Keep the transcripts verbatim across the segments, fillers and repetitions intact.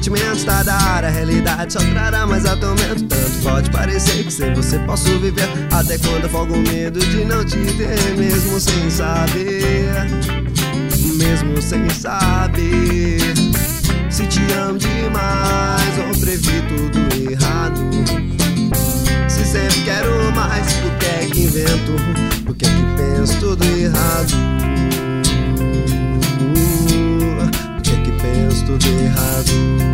sentimentos, tá da área, a realidade só trará mais atormento. Tanto pode parecer que sem você posso viver, até quando eu folgo o medo de não te ter, mesmo sem saber, mesmo sem saber. Se te amo demais ou previ tudo errado, se sempre quero mais, por que é que invento, por que é que penso tudo errado, por que é que penso tudo errado.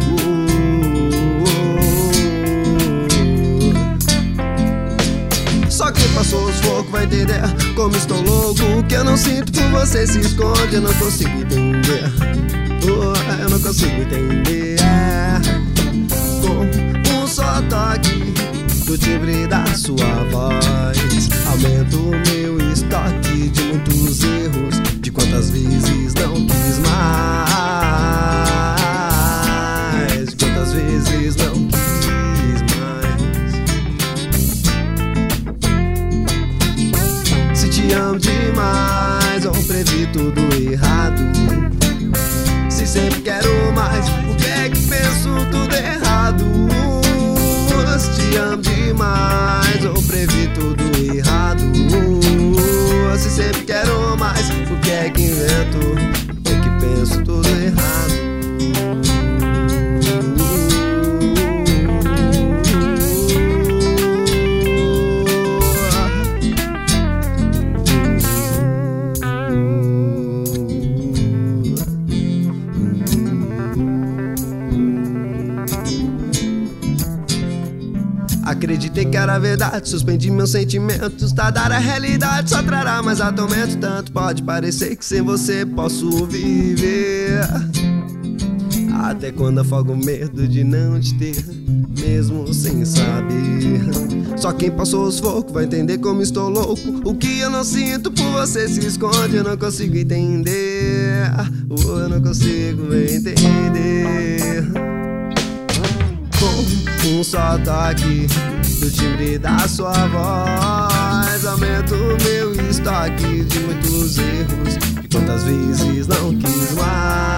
Só quem passou os focos vai entender como estou louco. O que eu não sinto por você se esconde, eu não consigo entender. Oh, eu não consigo entender. Com um só toque do timbre da sua voz, aumento o meu estoque de muitos erros, de quantas vezes não quis mais, de quantas vezes não quis mais. Se te amo demais ou previ tudo errado, se sempre quero mais, por que é que penso tudo errado? Se te amo demais ou previ tudo errado, se sempre quero mais, por que é que invento, por que é que penso tudo errado? Acreditei que era verdade, suspendi meus sentimentos, tá dar a realidade só trará mais atormento. Tanto pode parecer que sem você posso viver, até quando afogo o medo de não te ter, mesmo sem saber. Só quem passou os focos vai entender como estou louco. O que eu não sinto por você se esconde, eu não consigo entender. Oh, eu não consigo entender. Com um só toque do timbre da sua voz, aumento o meu estoque de muitos erros, de quantas vezes não quis mais.